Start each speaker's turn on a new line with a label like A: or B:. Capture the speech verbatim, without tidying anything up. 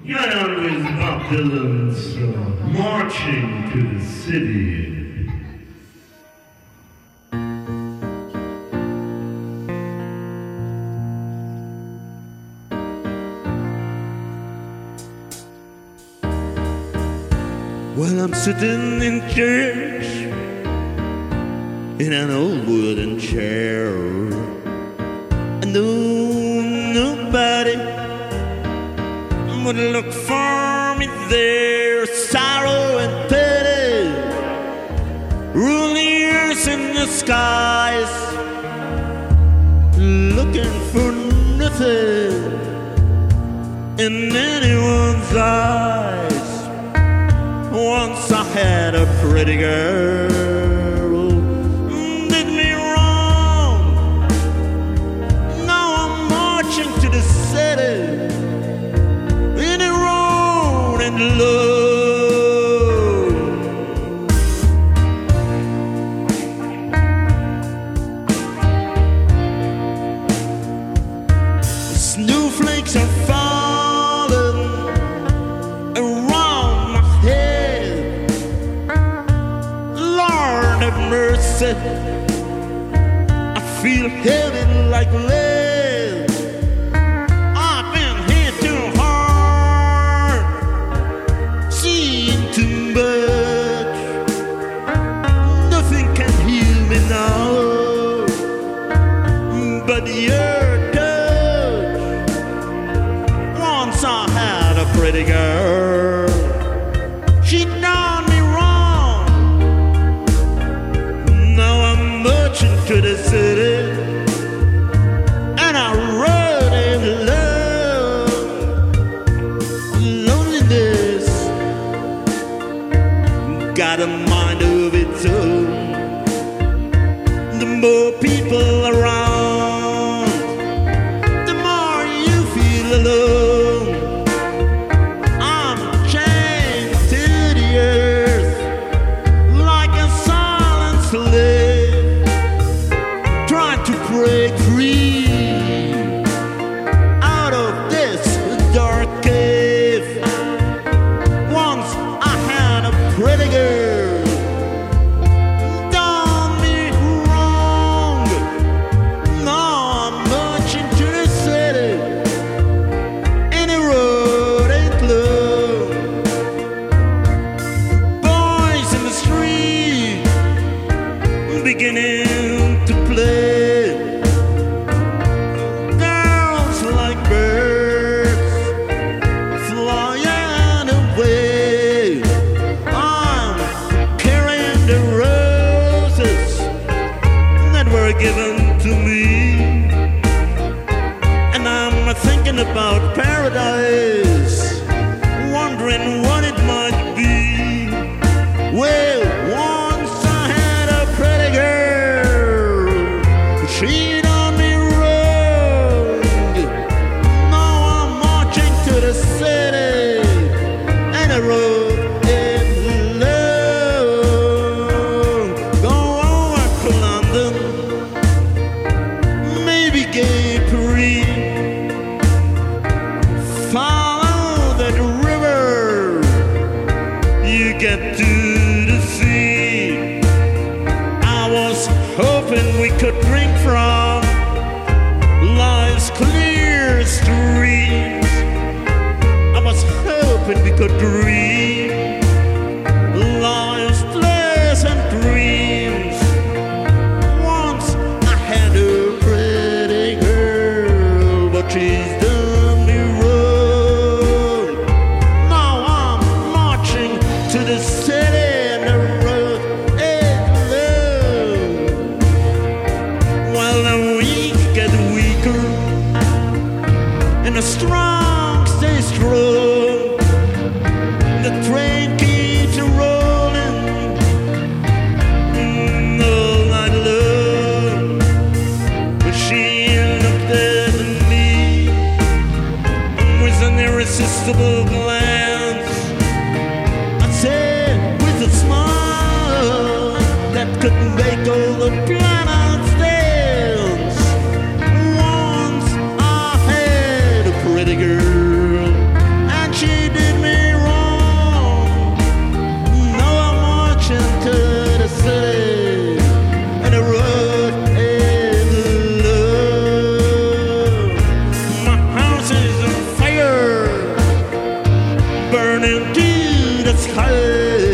A: You always Bob Dylan's uh, Marching to the City.
B: Well, I'm sitting in church in an old wooden chair. I know nobody would look for me there. Sorrow and pity rule the earth in the skies, looking for nothing in anyone's eyes. Once I had a pretty girl, did me wrong. Now I'm marching to the city in a road and love. Snowflakes are falling around my head. Lord have mercy, I feel heavy like lead. I've been hit too hard, seen too much. Nothing can heal me now but your touch. Once I had a pretty girl, she done me wrong. Now I'm marching to the city and I run in love. Loneliness got a mind of its own. The more people around, the more you feel alone. I'm chained to the earth like a silent slave, trying to break free out of this dark cave. Once I had a pretty girl, done me wrong. Now I'm marching to the city in a road ain't love. Boys in the street beginning to play. Girls like birds flying away. I'm carrying the roses that were given to me, and I'm thinking about paradise, wondering what it might be. Well, once I had a pretty girl, she done me wrong. Now I'm marching to the city and I rode in love. Go over to London, maybe Gay Paris. Follow that river, you get to the sea. I was hoping we could drink from life's clear streams. I was hoping we could dream life's pleasant dreams. Once I had a pretty girl, but she's done me wrong. Now I'm marching to the city and the road ain't love. Well, the weak get weaker and the strong stay strong. The train keeps rolling mm, all night long. But she looked at me with an irresistible glance. I said with a smile that could make all the planets dance. Once I had a pretty girl, and she into the sky.